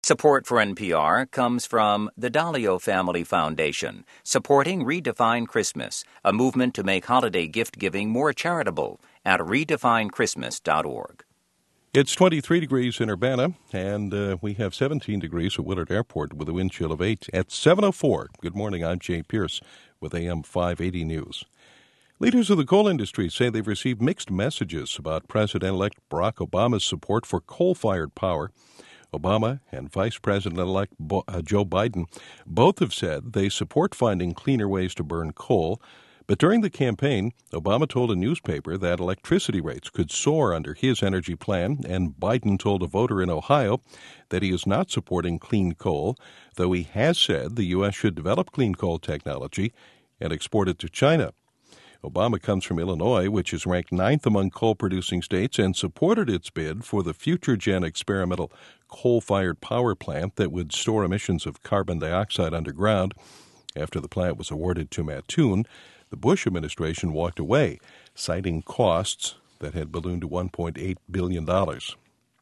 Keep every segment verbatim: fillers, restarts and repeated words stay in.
Support for N P R comes from the Dalio Family Foundation, supporting Redefine Christmas, a movement to make holiday gift-giving more charitable at redefine christmas dot org. It's twenty-three degrees in Urbana, and uh, we have seventeen degrees at Willard Airport with a wind chill of eight at seven oh four. Good morning, I'm Jay Pierce with A M five eighty News. Leaders of the coal industry say they've received mixed messages about President-elect Barack Obama's support for coal-fired power. Obama and Vice President-elect Bo- uh, Joe Biden both have said they support finding cleaner ways to burn coal. But during the campaign, Obama told a newspaper that electricity rates could soar under his energy plan, and Biden told a voter in Ohio that he is not supporting clean coal, though he has said the U S should develop clean coal technology and export it to China. Obama comes from Illinois, which is ranked ninth among coal-producing states, and supported its bid for the FutureGen experimental coal-fired power plant that would store emissions of carbon dioxide underground. After the plant was awarded to Mattoon, the Bush administration walked away, citing costs that had ballooned to one point eight billion dollars.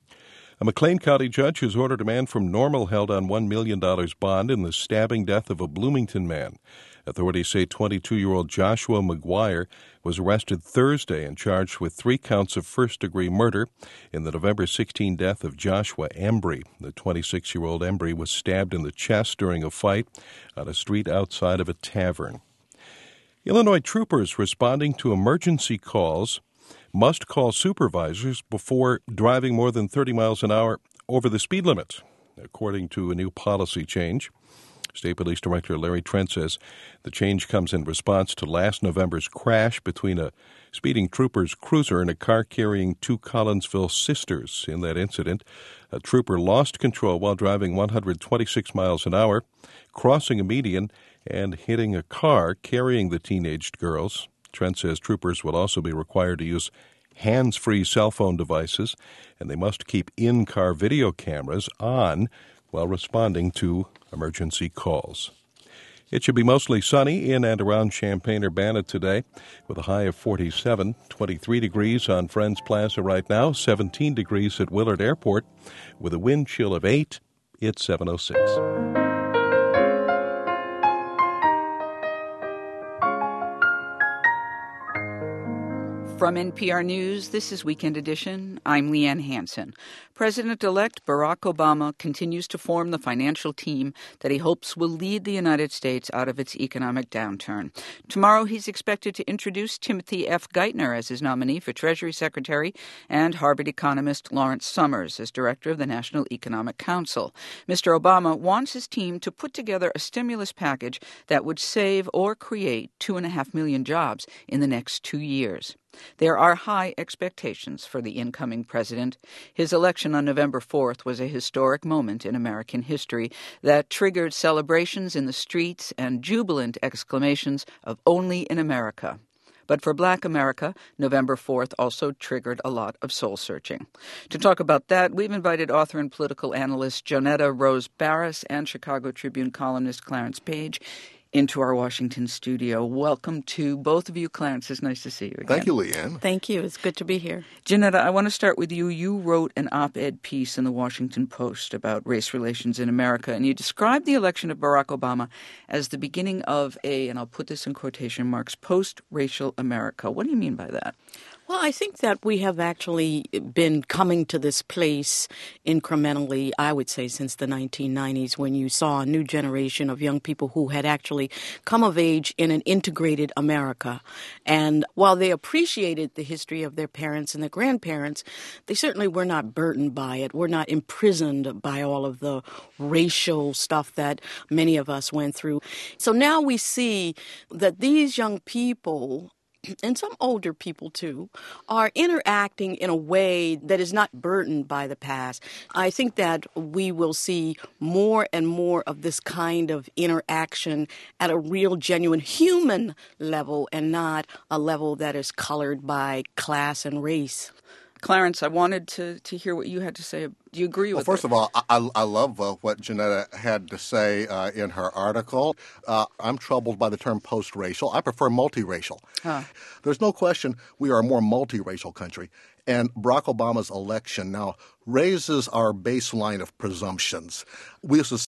A McLean County judge has ordered a man from Normal held on one million dollars bond in the stabbing death of a Bloomington man. Authorities say twenty-two-year-old Joshua McGuire was arrested Thursday and charged with three counts of first-degree murder in the November sixteenth death of Joshua Embry. The twenty-six-year-old Embry was stabbed in the chest during a fight on a street outside of a tavern. Illinois troopers responding to emergency calls must call supervisors before driving more than thirty miles an hour over the speed limit, according to a new policy change. State Police Director Larry Trent says the change comes in response to last November's crash between a speeding trooper's cruiser and a car carrying two Collinsville sisters. In that incident, a trooper lost control while driving one hundred twenty-six miles an hour, crossing a median and hitting a car carrying the teenaged girls. Trent says troopers will also be required to use hands-free cell phone devices, and they must keep in-car video cameras on while responding to emergency calls. It should be mostly sunny in and around Champaign-Urbana today with a high of forty-seven, twenty-three degrees on Friends Plaza right now, seventeen degrees at Willard Airport with a wind chill of eight. It's seven oh six. From N P R News, this is Weekend Edition. I'm Leanne Hansen. President-elect Barack Obama continues to form the financial team that he hopes will lead the United States out of its economic downturn. Tomorrow, he's expected to introduce Timothy F. Geithner as his nominee for Treasury Secretary and Harvard economist Lawrence Summers as director of the National Economic Council. Mister Obama wants his team to put together a stimulus package that would save or create two and a half million jobs in the next two years. There are high expectations for the incoming president. His election on November fourth was a historic moment in American history that triggered celebrations in the streets and jubilant exclamations of "Only in America." But for Black America, November fourth also triggered a lot of soul-searching. To talk about that, we've invited author and political analyst Jonetta Rose Barris and Chicago Tribune columnist Clarence Page into our Washington studio. Welcome to both of you. Clarence, it's nice to see you again. Thank you, Leanne. Thank you. It's good to be here. Jonetta, I want to start with you. You wrote an op-ed piece in the Washington Post about race relations in America, and you described the election of Barack Obama as the beginning of a, and I'll put this in quotation marks, post-racial America. What do you mean by that? Well, I think that we have actually been coming to this place incrementally, I would say, since the nineteen nineties, when you saw a new generation of young people who had actually come of age in an integrated America. And while they appreciated the history of their parents and their grandparents, they certainly were not burdened by it, were not imprisoned by all of the racial stuff that many of us went through. So now we see that these young people, and some older people too, are interacting in a way that is not burdened by the past. I think that we will see more and more of this kind of interaction at a real, genuine human level and not a level that is colored by class and race. Clarence, I wanted to, to hear what you had to say. Do you agree well, with first it? of all, I, I love uh, what Janetta had to say uh, in her article. Uh, I'm troubled by the term post-racial. I prefer multiracial. Huh. There's no question we are a more multiracial country. And Barack Obama's election now raises our baseline of presumptions. We as a